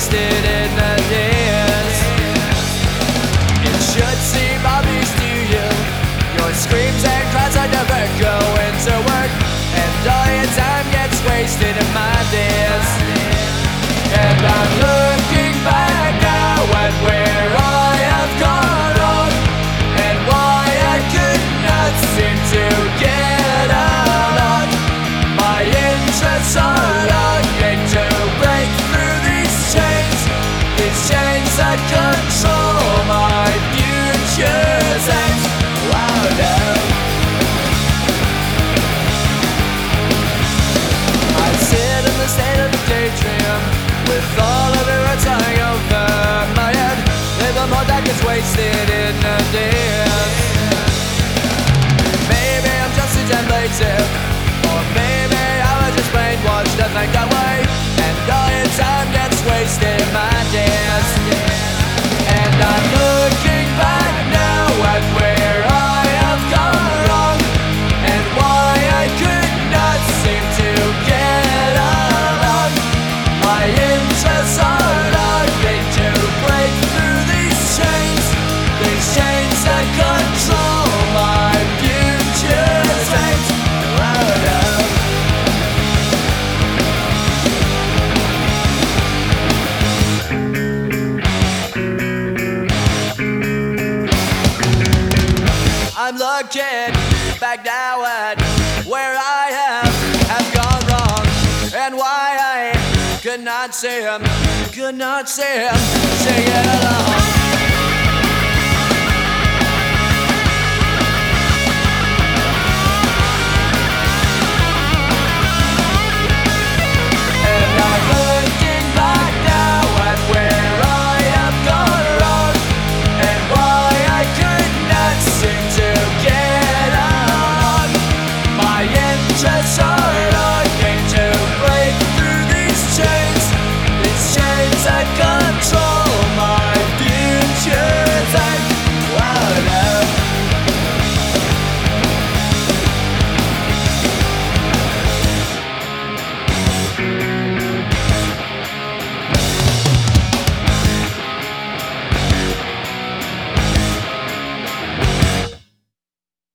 wasted in the days. It should seem obvious to you, your screams and cries are never going to work, and all your time gets wasted in my days. And I'm looking back now at where I have gone wrong, and why I could not seem to get along. My interests are longing to break through these chains that control my futures and louder. I sit in the state of a daydream, with all of the words hanging over my head, with the more that gets wasted in the days. Maybe I'm just a damn lazy, or maybe I was just brainwashed to think that way, and all your time gets wasted in my days. And I'm looking back now at where I have gone wrong, and why I could not seem to get along. My interests are longing to break through these chains that control my futures and louder. I'm looking back now at where I have gone wrong, and why I could not see him sing it along.